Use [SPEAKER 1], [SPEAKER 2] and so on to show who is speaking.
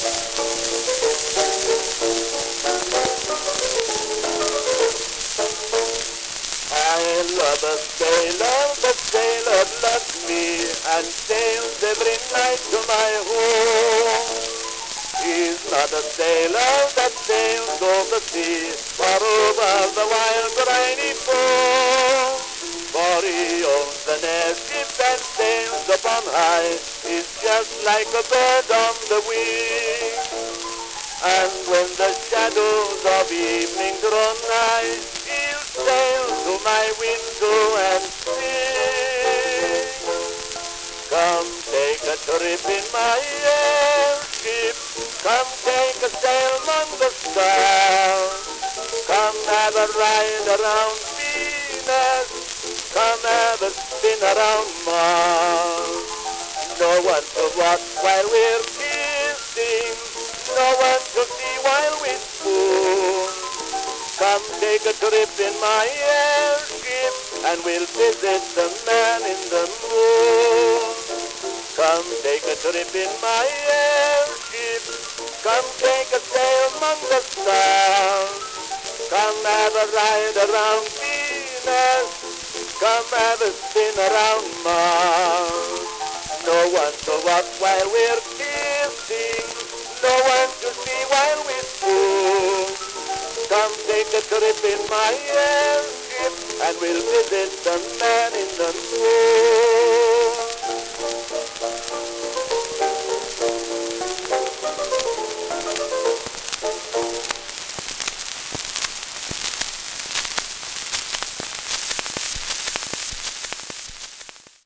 [SPEAKER 1] I love a sailor, the sailor loves me, and sails every night to my home. He's not a sailor that sails over the sea, or over the wild briny foam. For he owns an airship and sails upon high, he's just like a bird on the wing. And when the shadows of evening draw nigh, he'll sail to my window and sing. Come take a trip in my airship, come take a sail among the stars. Come have a ride around Venus, come have a spin around Mars. No one to watch while we're kissing, no one to see while we spoon. Come take a trip in my airship, and we'll visit the man in the moon. Come take a trip in my airship, come take a sail among the stars. Come have a ride around Venus, come have a spin around Mars. No one to watch while we're kissing, no one to see while we spoon. Come take a trip in my airship, and we'll visit the man in the moon.